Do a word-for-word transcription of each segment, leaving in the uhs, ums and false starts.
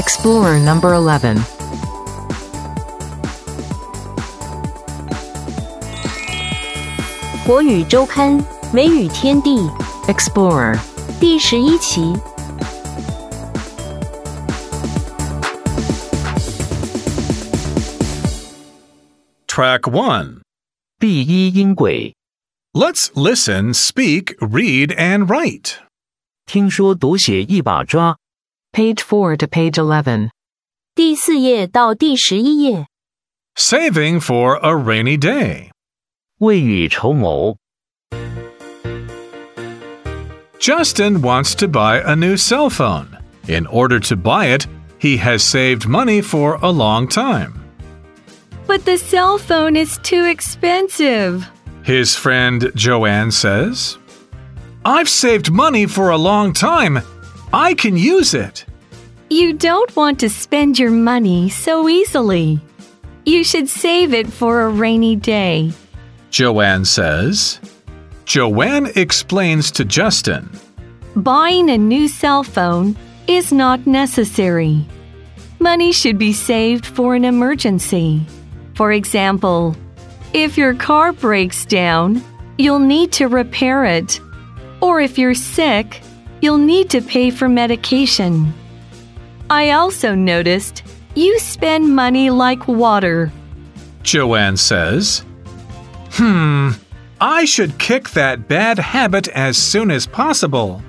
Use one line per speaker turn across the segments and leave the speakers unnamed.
Explorer number eleven.
《国语周刊》美语天地
Explorer.
第十一期。
Track one.
第一音轨。
Let's listen, speak, read, and write.
听说读写一把抓。
Page four to page eleven.
第四页到第十一页。
Saving for a rainy day.
未雨绸缪。
Justin wants to buy a new cell phone. In order to buy it, he has saved money for a long time.
But the cell phone is too expensive.
His friend Joanne says, I've saved money for a long time. I can use it.
You don't want to spend your money so easily. You should save it for a rainy day.
Joanne says. Joanne explains to Justin.
Buying a new cell phone is not necessary. Money should be saved for an emergency. For example, if your car breaks down, you'll need to repair it. Or if you're sick, you'll need to pay for medication. I also noticed you spend money like water.
Joanne says, Hmm, I should kick that bad habit as soon as possible.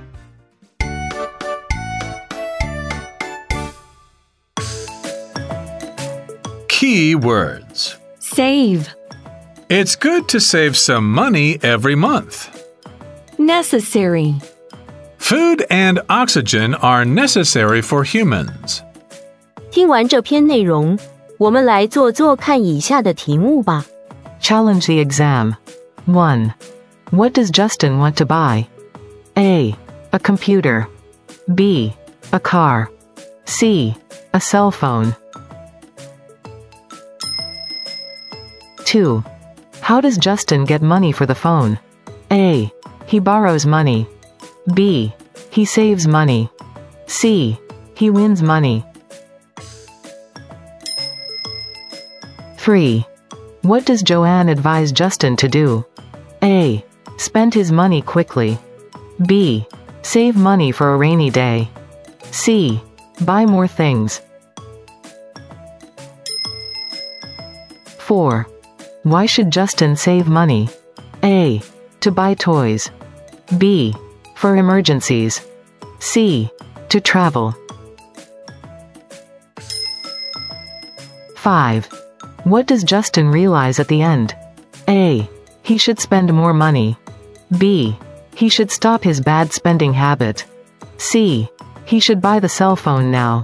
Key words.
Save.
It's good to save some money every month.
Necessary.
Food and oxygen are necessary for humans.
听完这篇内容，我们来做做看以下的题目吧。
Challenge the exam. one. What does Justin want to buy? A. A computer. B. A car. C. A cell phone. two. How does Justin get money for the phone? A. He borrows money. B. He saves money. C. He wins money. three. What does Joanne advise Justin to do? A. Spend his money quickly. B. Save money for a rainy day. C. Buy more things. four. Why should Justin save money? A. To buy toys. B. For emergencies. C. To travel. five. What does Justin realize at the end? A. He should spend more money. B. He should stop his bad spending habit. C. He should buy the cell phone now.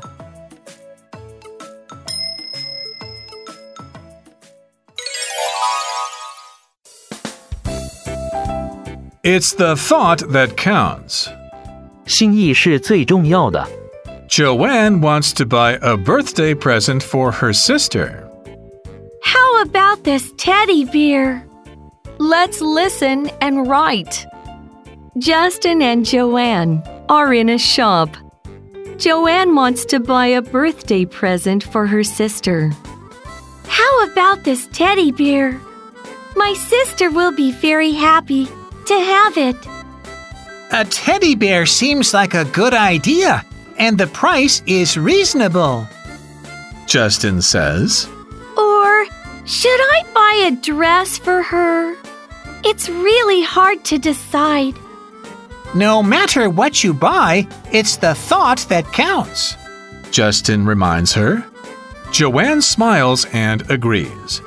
It's the thought that counts.
心意是最重要的。
Joanne wants to buy a birthday present for her sister.
How about this teddy bear? Let's listen and write. Justin and Joanne are in a shop. Joanne wants to buy a birthday present for her sister. How about this teddy bear? My sister will be very happy to have it.
A teddy bear seems like a good idea, and the price is reasonable.
Justin says.
Or should I buy a dress for her? It's really hard to decide.
No matter what you buy, it's the thought that counts.
Justin reminds her. Joanne smiles and agrees.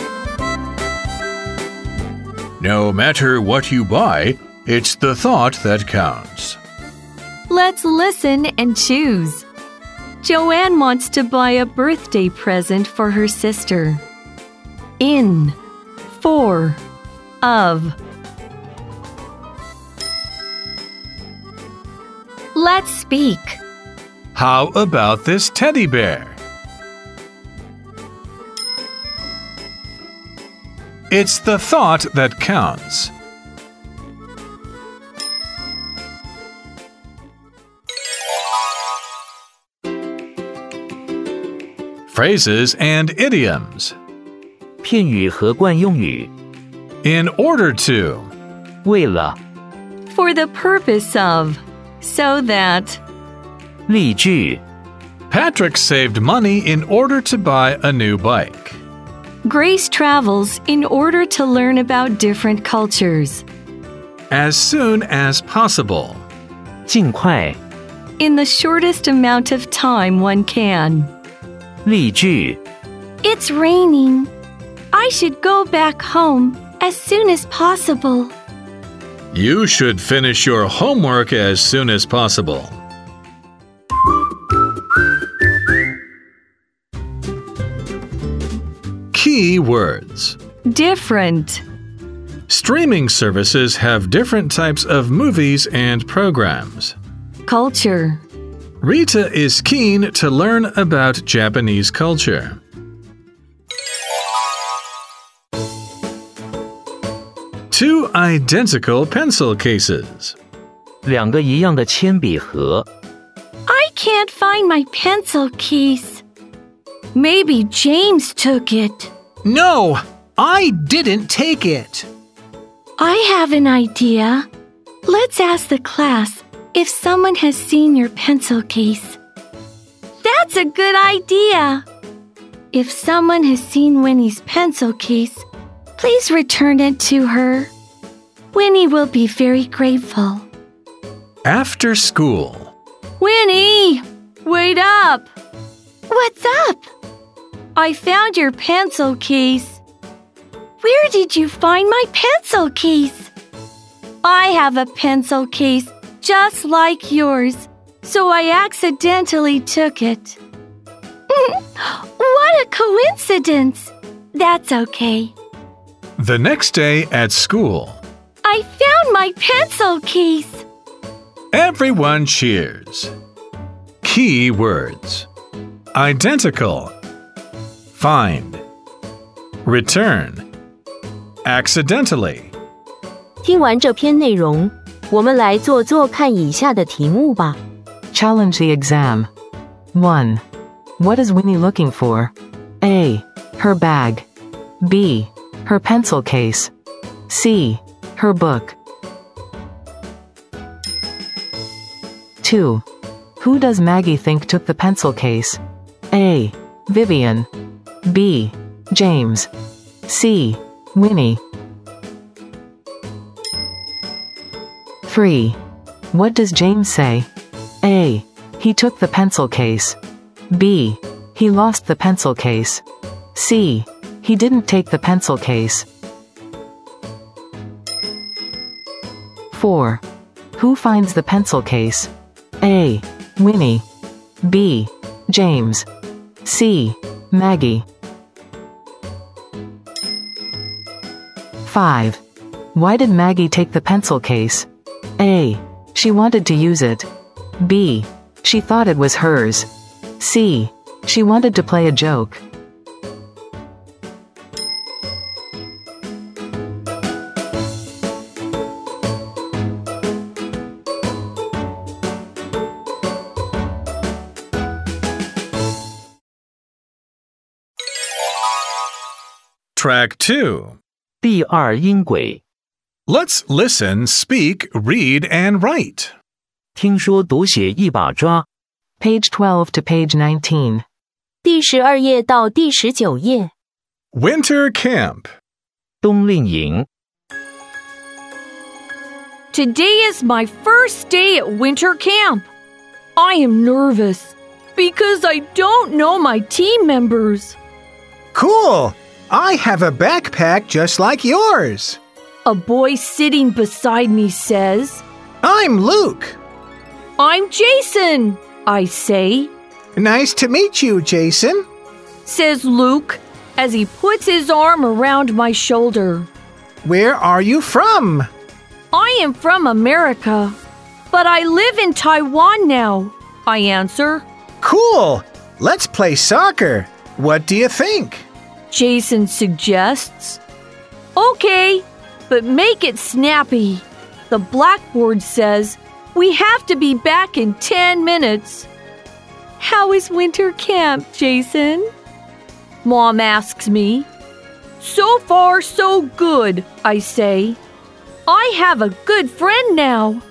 No matter what you buy, it's the thought that counts.
Let's listen and choose. Joanne wants to buy a birthday present for her sister. In. For. Of. Let's speak.
How about this teddy bear? It's the thought that counts. phrases and idioms.
片语和惯用语，
In order to,
为了，
For the purpose of. So that.
例句，
Patrick saved money in order to buy a new bike.
Grace travels in order to learn about different cultures.
As soon as possible.
尽快，
In the shortest amount of time one can.
例句，
It's raining. I should go back home as soon as possible.
You should finish your homework as soon as possible. Key words.
Different.
Streaming services have different types of movies and programs.
Culture.
Rita is keen to learn about Japanese culture. Two identical pencil cases.
两个一样的铅笔盒，
I can't find my pencil case. Maybe James took it.
No, I didn't take it.
I have an idea. Let's ask the class if someone has seen your pencil case. That's a good idea. If someone has seen Winnie's pencil case, please return it to her. Winnie will be very grateful.
After school.
Winnie, wait up. What's up? I found your pencil case. Where did you find my pencil case? I have a pencil case just like yours, so I accidentally took it. What a coincidence! That's okay.
The next day at school.
I found my pencil case.
Everyone cheers. Key words. Identical. Find. Return. Accidentally.
听完这篇内容，我们来做做看以下的题目吧。
Challenge the exam. one. What is Winnie looking for? A. Her bag. B. Her pencil case. C. Her book. two. Who does Maggie think took the pencil case? A. Vivian. B. James. C. Winnie. three. What does James say? A. He took the pencil case. B. He lost the pencil case. C. He didn't take the pencil case. four. Who finds the pencil case? A. Winnie. B. James. C. Maggie. five. Why did Maggie take the pencil case? A. She wanted to use it. B. She thought it was hers. C. She wanted to play a joke.
Track two.
第二音轨，
Let's listen, speak, read, and write.
听说读写一把抓，
Page twelve to page nineteen.
第十二页到第十九页。
Winter camp.
冬令营。
Today is my first day at winter camp. I am nervous because I don't know my team members.
Cool. I have a backpack just like yours.
A boy sitting beside me says,
I'm Luke.
I'm Jason, I say,
Nice to meet you, Jason.
says Luke as he puts his arm around my shoulder.
Where are you from?
I am from America, but I live in Taiwan now, I answer.
Cool. Let's play soccer. What do you think?
Jason suggests. Okay, but make it snappy. The blackboard says we have to be back in ten minutes. How is winter camp, Jason? Mom asks me. So far, so good, I say. I have a good friend now.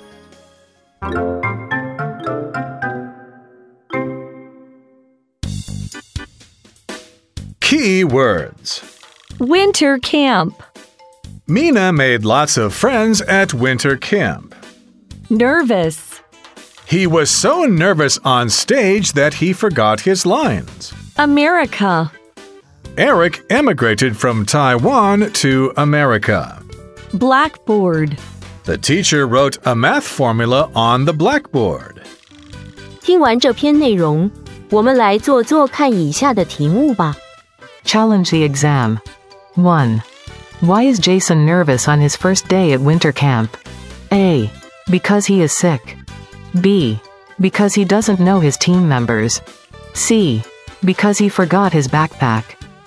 Key words.
Winter camp.
Mina made lots of friends at winter camp.
Nervous.
He was so nervous on stage that he forgot his lines.
America.
Eric emigrated from Taiwan to America.
Blackboard.
The teacher wrote a math formula on the blackboard.
听完这篇内容，我们来做做看以下的题目吧。
Challenge the exam. one. Why is Jason nervous on his first day at winter camp? A. Because he is sick. B. Because he doesn't know his team members. C. Because he forgot his backpack.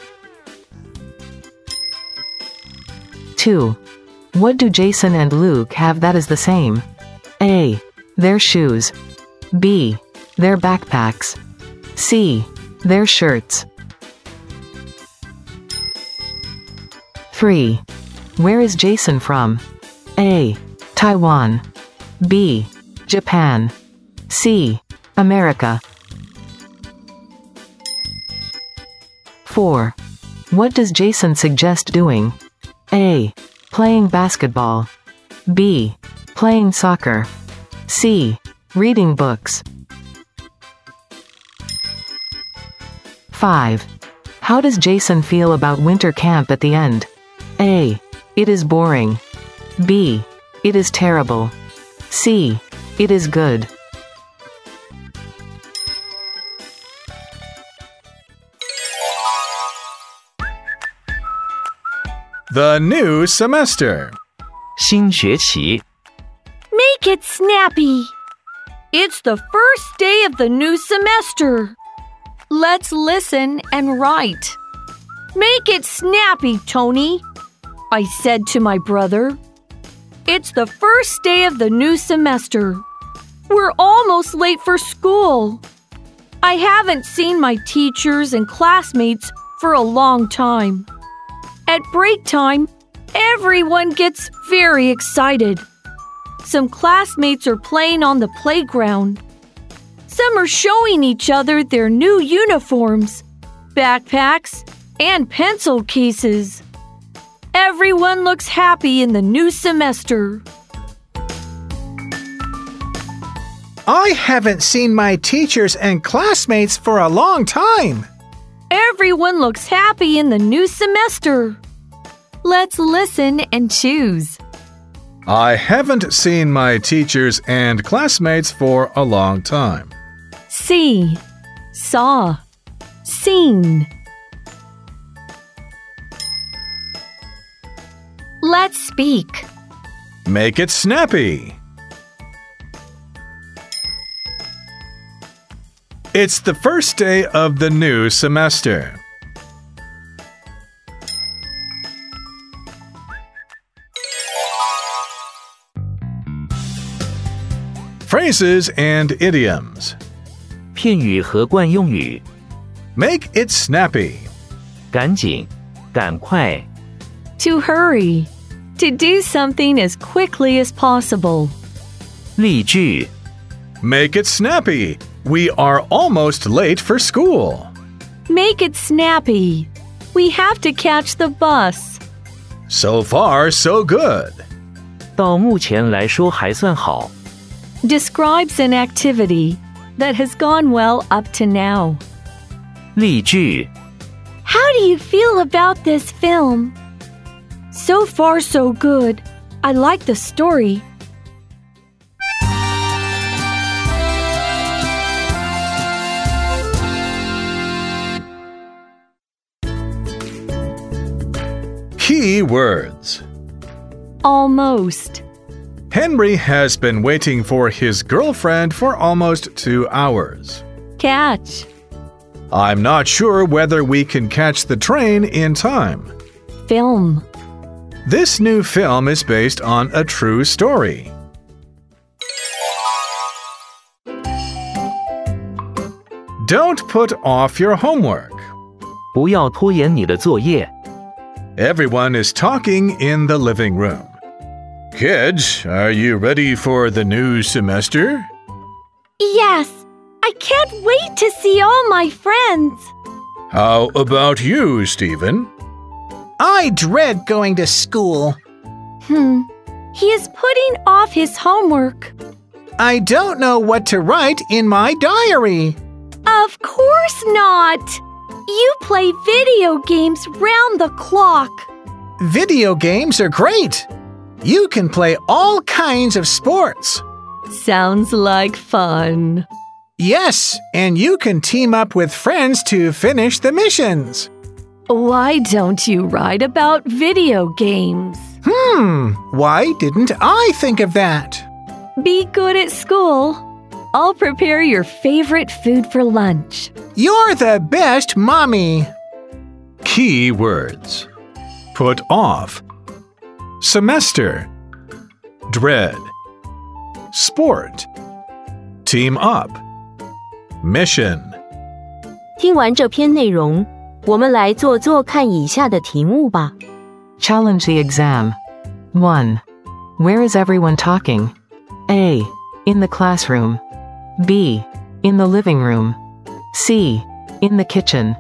two. What do Jason and Luke have that is the same? A. Their shoes. B. Their backpacks. C. Their shirts. three. Where is Jason from? A. Taiwan. B. Japan. C. America. four. What does Jason suggest doing? A. Playing basketball. B. Playing soccer. C. Reading books. five. How does Jason feel about winter camp at the end? A. It is boring. B. It is terrible. C. It is good.
The new semester.
新学期
Make it snappy. It's the first day of the new semester. Let's listen and write. Make it snappy, Tony, I said to my brother. It's the first day of the new semester. We're almost late for school. I haven't seen my teachers and classmates for a long time. At break time, everyone gets very excited. Some classmates are playing on the playground. Some are showing each other their new uniforms, backpacks, and pencil cases. Everyone looks happy in the new semester.
I haven't seen my teachers and classmates for a long time.
Everyone looks happy in the new semester. Let's listen and choose.
I haven't seen my teachers and classmates for a long time.
See, saw, seen. Let's speak.
Make it snappy. It's the first day of the new semester. Phrases and idioms.
片语和惯用语
Make it snappy.
赶紧赶快
To hurry. To do something as quickly as possible.
例句
Make it snappy. We are almost late for school.
Make it snappy. We have to catch the bus.
So far, so good.
到目前来说还算好
Describes an activity that has gone well up to now.
例句
How do you feel about this film? So far, so good. I like the story.
Key words.
Almost.
Henry has been waiting for his girlfriend for almost two hours.
Catch.
I'm not sure whether we can catch the train in time.
Film.
This new film is based on a true story. Don't put off your homework.
不要拖延你的作业。
Everyone is talking in the living room. Kids, are you ready for the new semester?
Yes, I can't wait to see all my friends.
How about you, Stephen?
I dread going to school.
Hmm, he is putting off his homework.
I don't know what to write in my diary.
Of course not. You play video games round the clock.
Video games are great. You can play all kinds of sports.
Sounds like fun.
Yes, and you can team up with friends to finish the missions.
Why don't you write about video games?
Hmm, why didn't I think of that?
Be good at school. I'll prepare your favorite food for lunch.
You're the best mommy.
Key words. Put off. Semester. Dread. Sport. Team up. Mission.
听完这篇内容，我们来做做看以下的题目吧。
Challenge the exam. one. Where is everyone talking? A. In the classroom. B. In the living room. C. In the kitchen.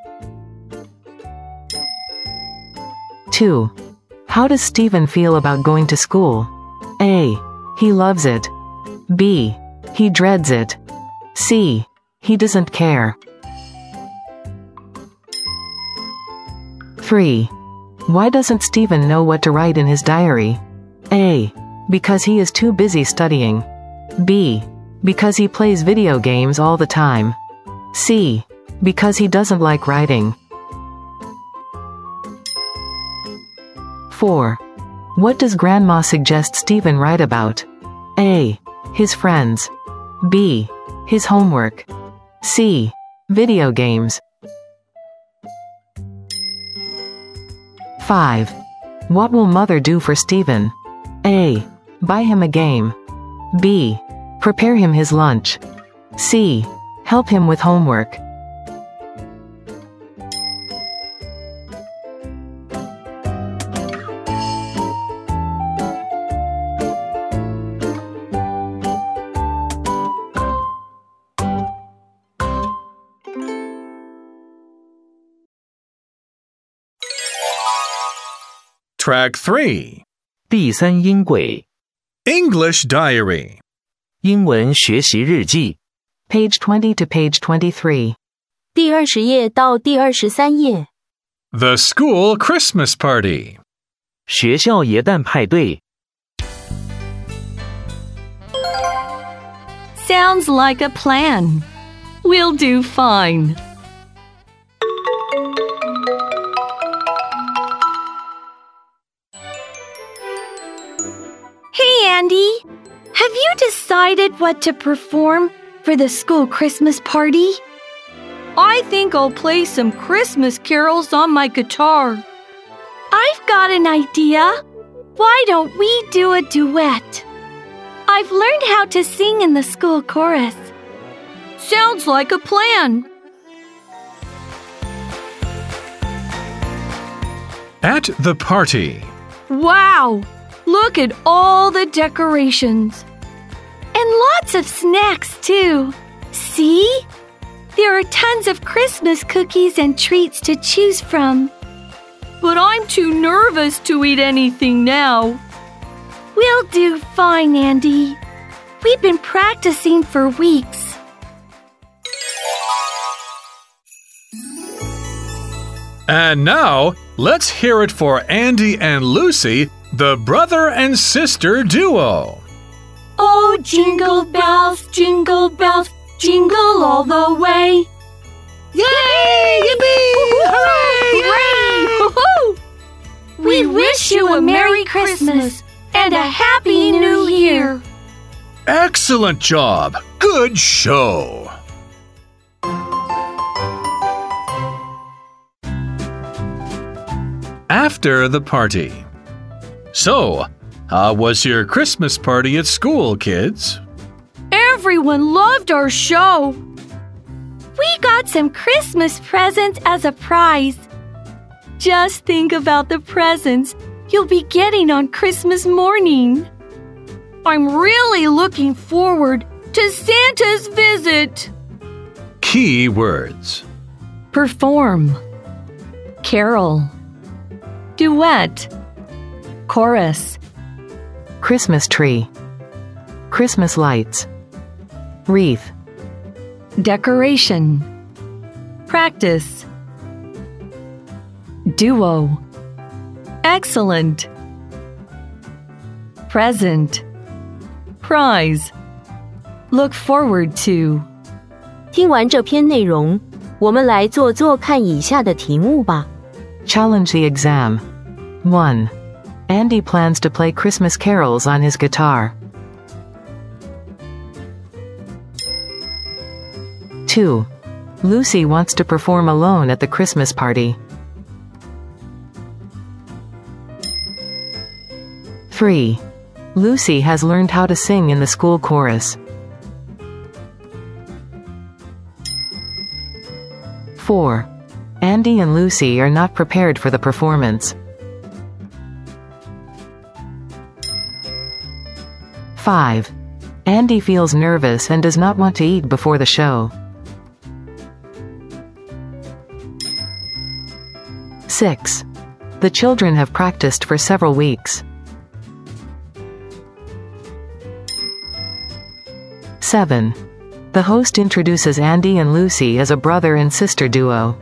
two. How does Stephen feel about going to school? A. He loves it. B. He dreads it. C. He doesn't care. three. Why doesn't Stephen know what to write in his diary? A. Because he is too busy studying. B. Because he plays video games all the time. C. Because he doesn't like writing. four. What does Grandma suggest Stephen write about? A. His friends. B. His homework. C. Video games. five. What will Mother do for Stephen? A. Buy him a game. B. Prepare him his lunch. C. Help him with homework.
Track three.
第三音轨
English Diary.
英文学习日记
Page twenty to page twenty-three.
第二十页到第二十三页。
The School Christmas Party.
学校耶诞派对
Sounds like a plan. We'll do fine. Hey, Andy. Have you decided what to perform for the school Christmas party? I think I'll play some Christmas carols on my guitar. I've got an idea. Why don't we do a duet? I've learned how to sing in the school chorus. Sounds like a plan.
At the party.
Wow! Look at all the decorations. And lots of snacks, too. See? There are tons of Christmas cookies and treats to choose from. But I'm too nervous to eat anything now. We'll do fine, Andy. We've been practicing for weeks.
And now, let's hear it for Andy and Lucy, the brother and sister duo.
Oh, jingle bells, jingle bells, jingle all the way.
Yay! Yippee! Hooray!
Hooray! Hoo-hoo! We wish you a Merry Christmas and a Happy New Year.
Excellent job. Good show. After the party. So, how was your Christmas party at school, kids?
Everyone loved our show. We got some Christmas presents as a prize. Just think about the presents you'll be getting on Christmas morning. I'm really looking forward to Santa's visit.
Key words.
Perform, carol, duet, chorus,
Christmas tree, Christmas lights, wreath,
decoration, practice, duo, excellent, present, prize, look forward to.
听完这篇内容，我们来做做看以下的题目吧。
Challenge the exam. one. Andy plans to play Christmas carols on his guitar. two. Lucy wants to perform alone at the Christmas party. three. Lucy has learned how to sing in the school chorus. four. Andy and Lucy are not prepared for the performance. five. Andy feels nervous and does not want to eat before the show. six. The children have practiced for several weeks. seven. The host introduces Andy and Lucy as a brother and sister duo.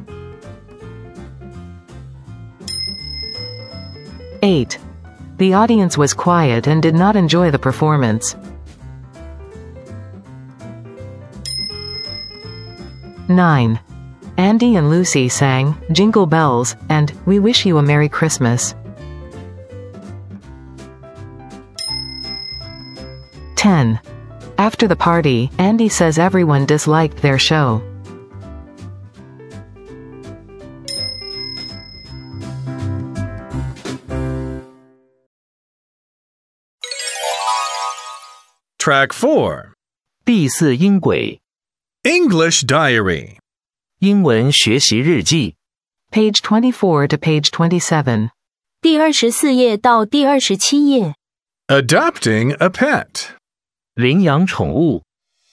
eight. The audience was quiet and did not enjoy the performance. nine. Andy and Lucy sang Jingle Bells and We Wish You a Merry Christmas. ten. After the party, Andy says everyone disliked their show.
Track four.
第四音轨
English Diary.
英文学习日记
Page twenty-four to page twenty-seven.
第二十四页到第二十七页。
Adopting a pet.
领养宠物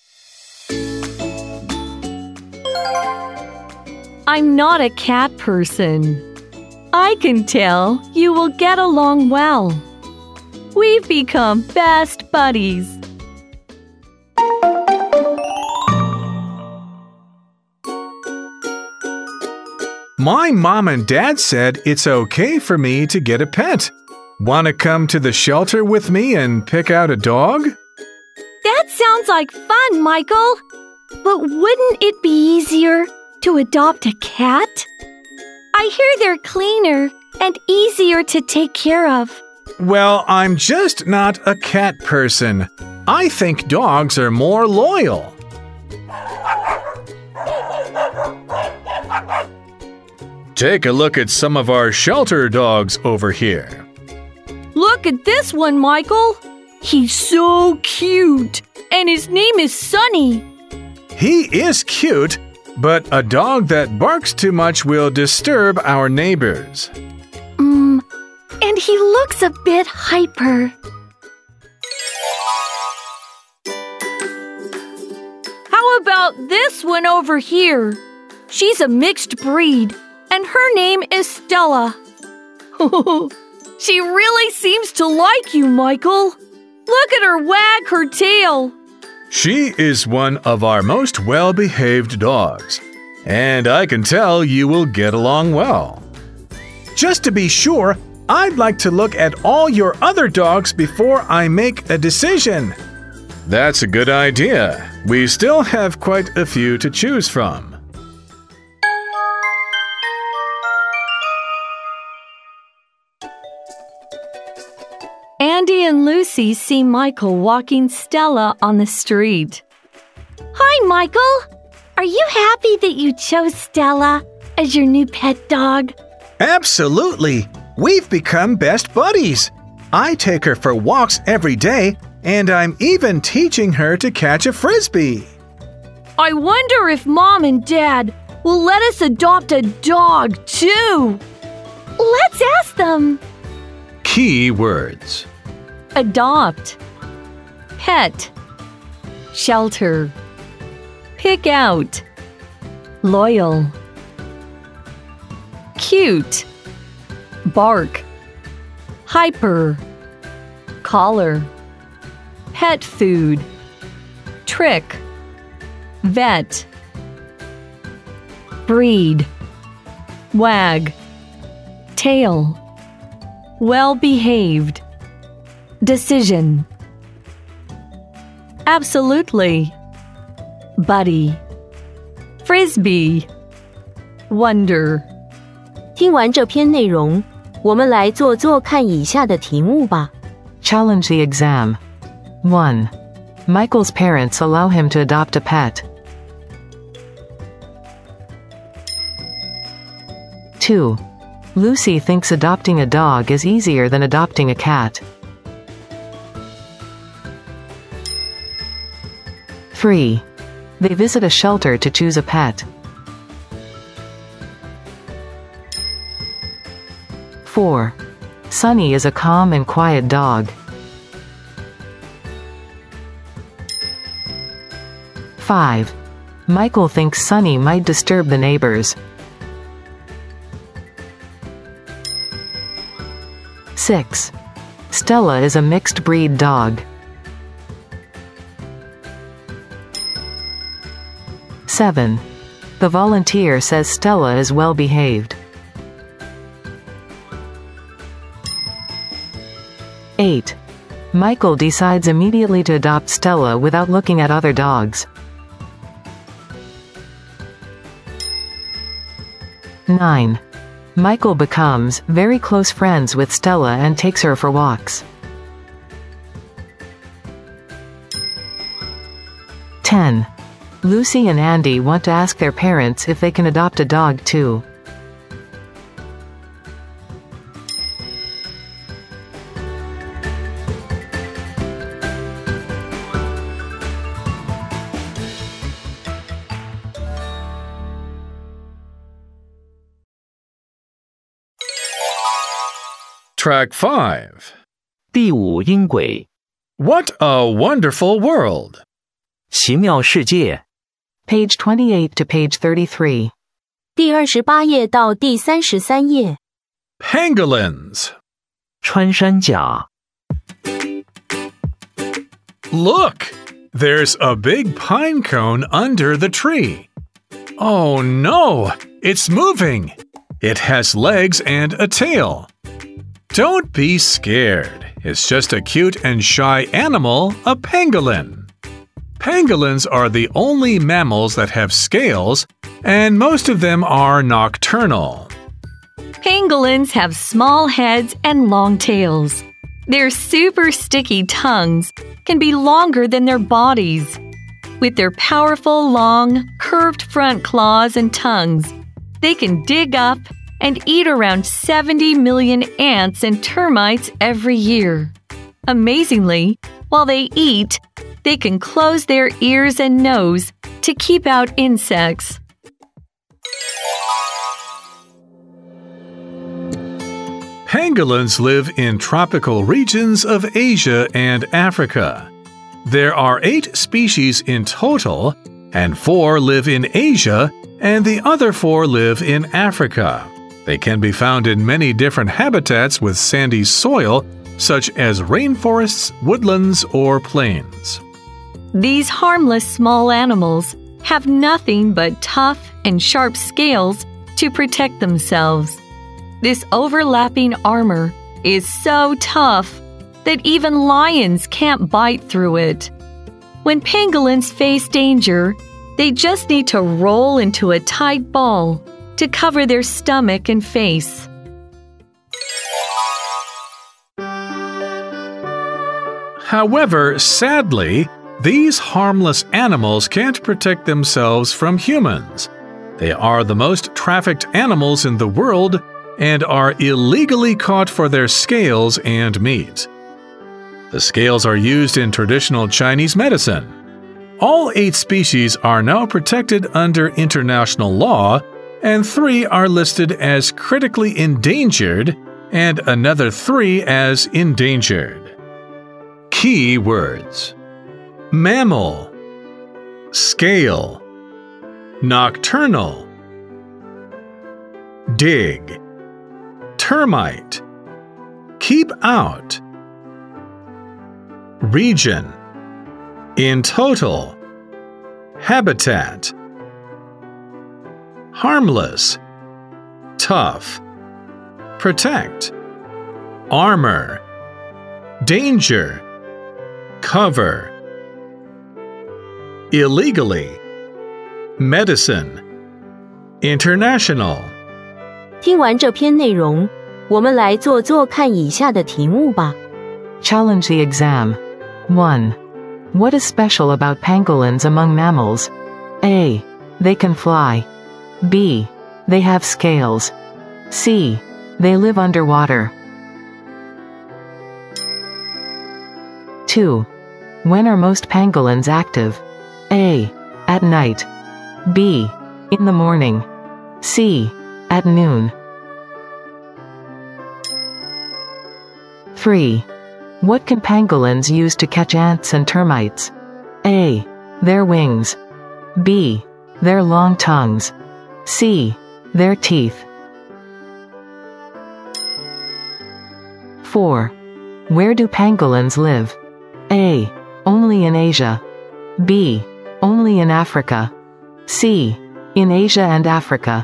I'm not a cat person. I can tell you will get along well. We've become best buddies.
My mom and dad said it's okay for me to get a pet. Want to come to the shelter with me and pick out a dog?
That sounds like fun, Michael. But wouldn't it be easier to adopt a cat? I hear they're cleaner and easier to take care of.
Well, I'm just not a cat person. I think dogs are more loyal. Take a look at some of our shelter dogs over here.
Look at this one, Michael. He's so cute. And his name is Sunny.
He is cute, but a dog that barks too much will disturb our neighbors.
Mm, and he looks a bit hyper. How about this one over here? She's a mixed breed, and her name is Stella. She really seems to like you, Michael. Look at her wag her tail.
She is one of our most well-behaved dogs, and I can tell you will get along well. Just to be sure, I'd like to look at all your other dogs before I make a decision. That's a good idea. We still have quite a few to choose from.
Andy and Lucy see Michael walking Stella on the street. Hi, Michael. Are you happy that you chose Stella as your new pet dog?
Absolutely. We've become best buddies. I take her for walks every day, and I'm even teaching her to catch a frisbee.
I wonder if Mom and Dad will let us adopt a dog, too. Let's ask them.
Key words.
Adopt. Pet. Shelter. Pick out. Loyal. Cute. Bark. Hyper. Collar. Pet food. Trick. Vet. Breed. Wag. Tail. Well-behaved. Decision. Absolutely. Buddy. Frisbee. Wonder.
听完这篇内容，我们来做做看以下的题目吧。
Challenge the exam. one. Michael's parents allow him to adopt a pet. two. Lucy thinks adopting a dog is easier than adopting a cat. three. They visit a shelter to choose a pet. four. Sunny is a calm and quiet dog. five. Michael thinks Sunny might disturb the neighbors. six. Stella is a mixed breed dog. seven. The volunteer says Stella is well behaved. eight. Michael decides immediately to adopt Stella without looking at other dogs. nine. Michael becomes very close friends with Stella and takes her for walks. ten. Lucy and Andy want to ask their parents if they can adopt a dog too.
Track five.
第五音轨，
What a wonderful world!
奇妙世界，
Page twenty-eight to page thirty-three.
第二十八页到第三十三页。
Pangolins.
穿山甲，
Look! There's a big pine cone under the tree. Oh no! It's moving! It has legs and a tail. Don't be scared. It's just a cute and shy animal, a pangolin. Pangolins are the only mammals that have scales, and most of them are nocturnal.
Pangolins have small heads and long tails. Their super sticky tongues can be longer than their bodies. With their powerful, long, curved front claws and tongues, they can dig up and eat around seventy million ants and termites every year. Amazingly, while they eat, they can close their ears and nose to keep out insects.
Pangolins live in tropical regions of Asia and Africa. There are eight species in total, and four live in Asia, and the other four live in Africa. They can be found in many different habitats with sandy soil, such as rainforests, woodlands, or plains.
These harmless small animals have nothing but tough and sharp scales to protect themselves. This overlapping armor is so tough that even lions can't bite through it. When pangolins face danger, they just need to roll into a tight ball to cover their stomach and face.
However, sadly, these harmless animals can't protect themselves from humans. They are the most trafficked animals in the world and are illegally caught for their scales and meat. The scales are used in traditional Chinese medicine. All eight species are now protected under international law, and three are listed as critically endangered and another three as endangered. Key words: mammal, scale, nocturnal, dig, termite, keep out, region, in total, habitat, harmless, tough, protect, armor, danger, cover, illegally, medicine, international.
听完这篇内容，我们来做做看以下的题目吧。
Challenge the exam. one. What is special about pangolins among mammals? A. They can fly. B. They have scales. C. They live underwater. two. When are most pangolins active? A. At night. B. In the morning. C. At noon. three. What can pangolins use to catch ants and termites? A. Their wings. B. Their long tongues. C. Their teeth. four. Where do pangolins live? A. Only in Asia. B. Only in Africa. C. In Asia and Africa.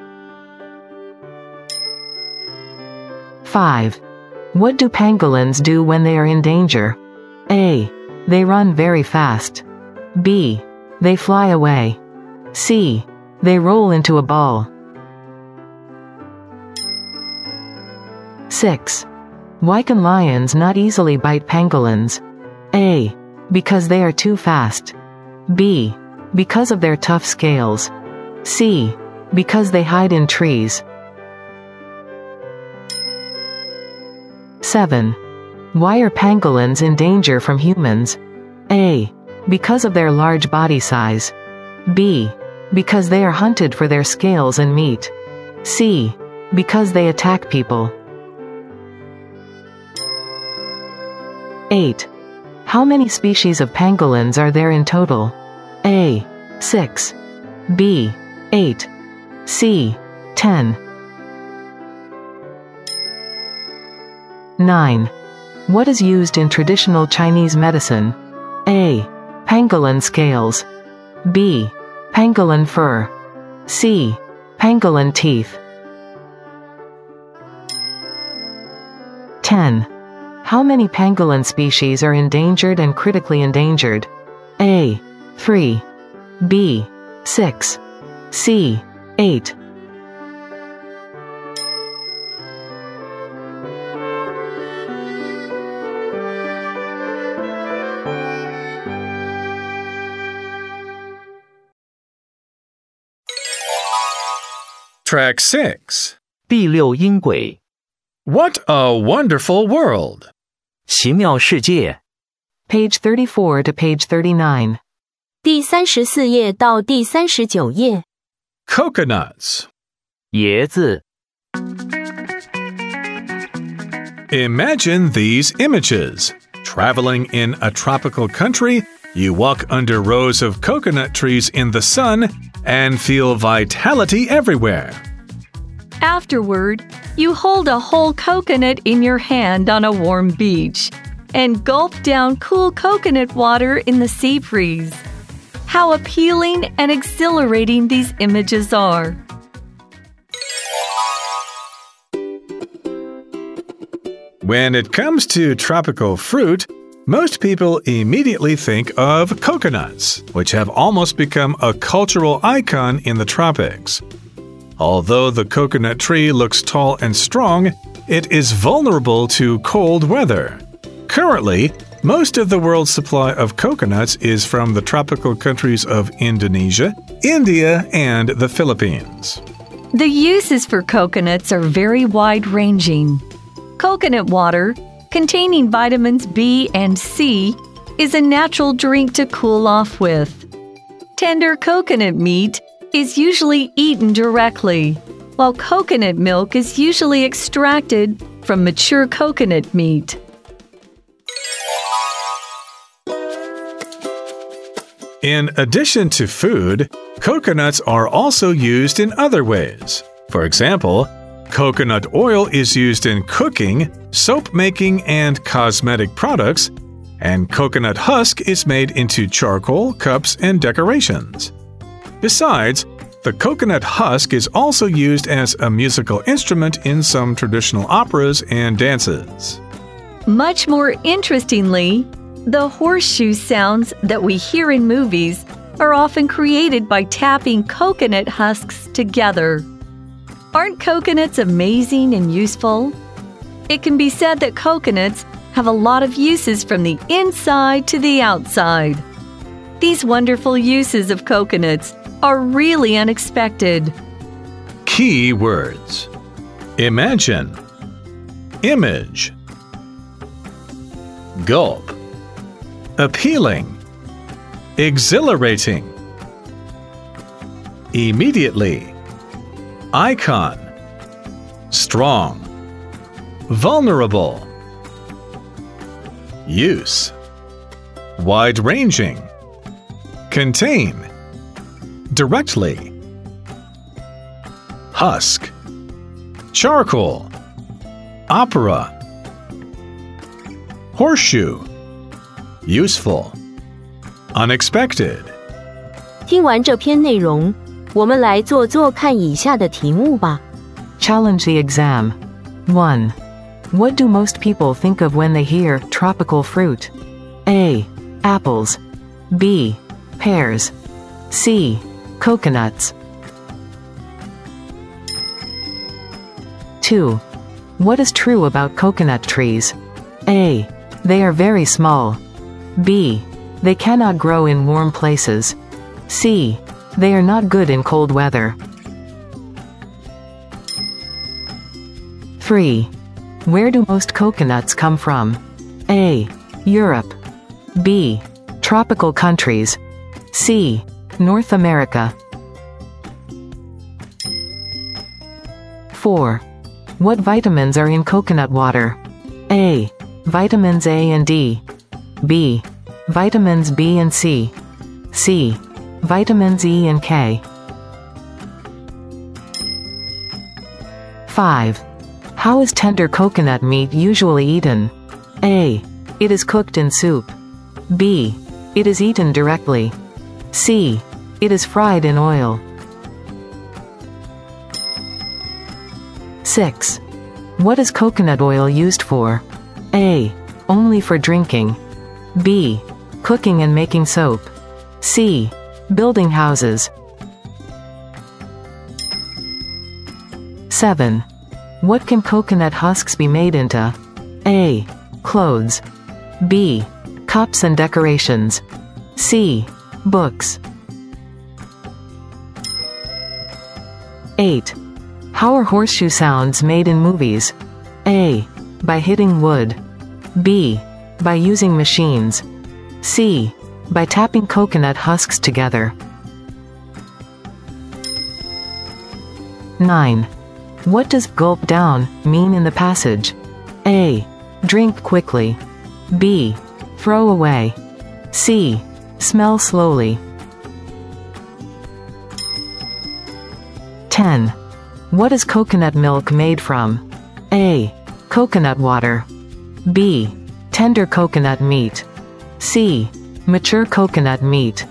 five. What do pangolins do when they are in danger? A. They run very fast. B. They fly away. C. They roll into a ball. six. Why can lions not easily bite pangolins? A. Because they are too fast. B. Because of their tough scales. C. Because they hide in trees. seven. Why are pangolins in danger from humans? A. Because of their large body size. B. Because they are hunted for their scales and meat. C. Because they attack people. eight. How many species of pangolins are there in total? A. six. B. eight. C. ten. nine. What is used in traditional Chinese medicine? A. Pangolin scales. B. Pangolin fur. C. Pangolin teeth. ten. How many pangolin species are endangered and critically endangered? A. three. B. six. C. eight.
Track six.
第六音轨，
What a wonderful world!
奇妙世界，
Page thirty-four to page thirty-nine.
第三十四页到第三十九页。
Coconuts.
椰子，
Imagine these images. Traveling in a tropical country, you walk under rows of coconut trees in the sun and feel vitality everywhere.
Afterward, you hold a whole coconut in your hand on a warm beach and gulp down cool coconut water in the sea breeze. How appealing and exhilarating these images are.
When it comes to tropical fruit, most people immediately think of coconuts, which have almost become a cultural icon in the tropics. Although the coconut tree looks tall and strong, it is vulnerable to cold weather. Currently, most of the world's supply of coconuts is from the tropical countries of Indonesia, India, and the Philippines.
The uses for coconuts are very wide-ranging. Coconut water, containing vitamins B and C, is a natural drink to cool off with. Tender coconut meat is usually eaten directly, while coconut milk is usually extracted from mature coconut meat.
In addition to food, coconuts are also used in other ways. For example, coconut oil is used in cooking, soap making, and cosmetic products, and coconut husk is made into charcoal, cups, and decorations. Besides, the coconut husk is also used as a musical instrument in some traditional operas and dances.
Much more interestingly, the horseshoe sounds that we hear in movies are often created by tapping coconut husks together. Aren't coconuts amazing and useful? It can be said that coconuts have a lot of uses from the inside to the outside. These wonderful uses of coconuts are really unexpected.
Key words: imagine, image, gulp, appealing, exhilarating, immediately, icon, strong, vulnerable, use, wide-ranging, contain, directly, husk, charcoal, opera, horseshoe, useful, unexpected.
听完这篇内容，我们来做做看以下的题目吧。
Challenge the exam. one. What do most people think of when they hear tropical fruit? A. Apples. B. Pears. C. Coconuts. two. What is true about coconut trees? A. They are very small. B. They cannot grow in warm places. C. They are not good in cold weather. three. Where do most coconuts come from? A. Europe. B. Tropical countries. C. North America. four. What vitamins are in coconut water? A. Vitamins A and D. B. Vitamins B and C. C. Vitamins E and K. five. How is tender coconut meat usually eaten? A. It is cooked in soup. B. It is eaten directly. C. It is fried in oil. six. What is coconut oil used for? A. Only for drinking. B. Cooking and making soap. C. Building houses. seven. What can coconut husks be made into? A. Clothes. B. Cups and decorations. C. Books. eight. How are horseshoe sounds made in movies? A. By hitting wood. B. By using machines. C. By tapping coconut husks together. nine. What does gulp down mean in the passage? A. Drink quickly. B. Throw away. C. Smell slowly. ten. What is coconut milk made from? A. Coconut water. B. Tender coconut meat. C. Mature coconut meat.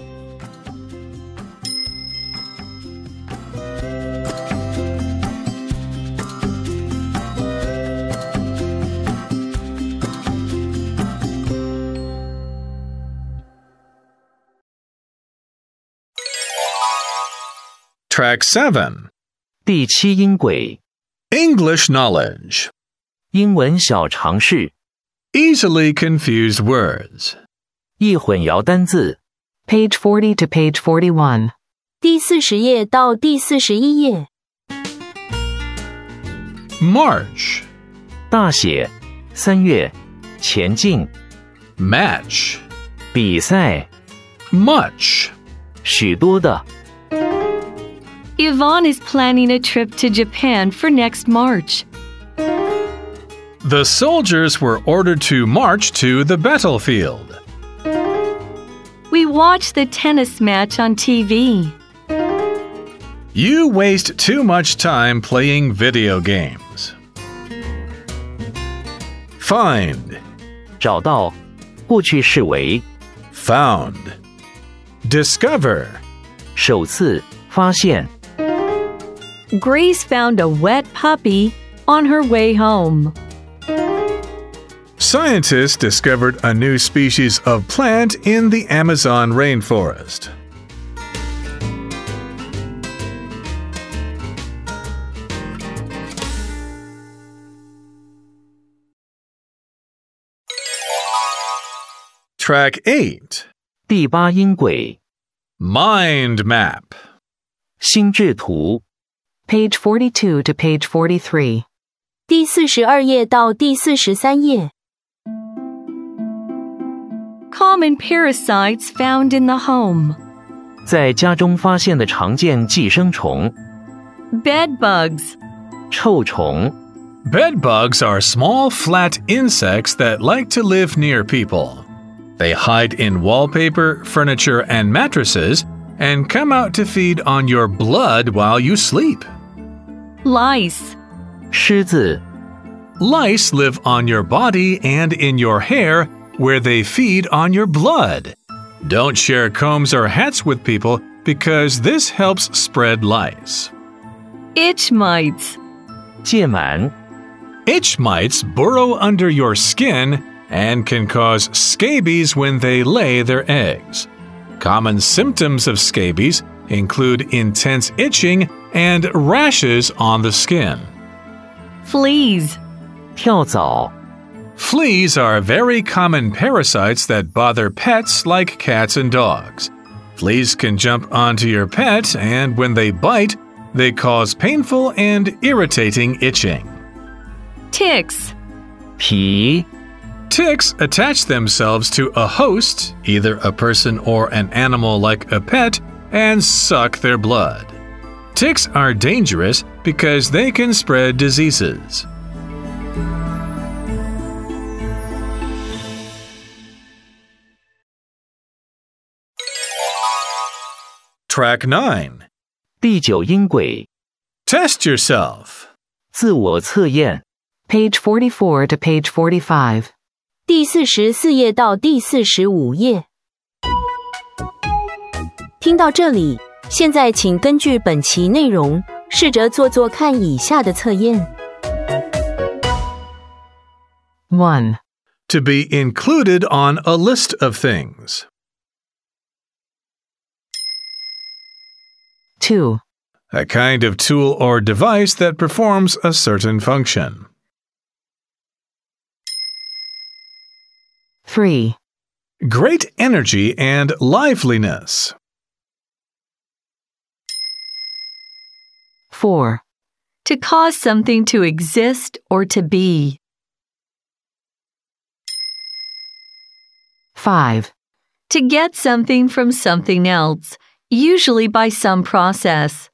Track seven.
第七音轨
English knowledge.
英文小常识
Easily confused words.
易混淆单字
Page forty to page forty-one.
第四十页到第四十一页。
March.
大写三月前进
match,
比赛，
much,
许多的，
Yvonne is planning a trip to Japan for next March.
The soldiers were ordered to march to the battlefield.
We watched the tennis match on T V.
You waste too much time playing video games. Find,
找到，过去式为
found. Discover,
首次发现，
Grace found a wet puppy on her way home.
scientists discovered a new species of plant in the Amazon rainforest. Track eight.
第八音轨，
Mind map.
心智图，
Page forty-two to page forty-three.
第四十二页到第四十三页。
Common parasites found in the home.
在家中发现的常见寄生虫，
Bed bugs.
臭虫，
Bed bugs are small, flat insects that like to live near people. They hide in wallpaper, furniture, and mattresses, and come out to feed on your blood while you sleep.
Lice.
虱子，
Lice live on your body and in your hair, where they feed on your blood. Don't share combs or hats with people because this helps spread lice.
Itch mites.
疥螨，
Itch mites burrow under your skin and can cause scabies when they lay their eggs. Common symptoms of scabies include intense itching and rashes on the skin.
Fleas.
跳蚤，
Fleas are very common parasites that bother pets like cats and dogs. Fleas can jump onto your pet, and when they bite, they cause painful and irritating itching.
Ticks.
蜱，
Ticks attach themselves to a host, either a person or an animal like a pet, and suck their blood. Ticks are dangerous because they can spread diseases. Track nine.
第九音轨，
Test yourself.
自我测验，
Page forty-four to page forty-five.
第四十四页到第四十五页。听到这里，现在请根据本期内容，试着做做看以下的测验。
one.
To be included on a list of things.
two.
A kind of tool or device that performs a certain function.
three.
Great energy and liveliness.
four.
To cause something to exist or to be.
five.
To get something from something else, usually by some process.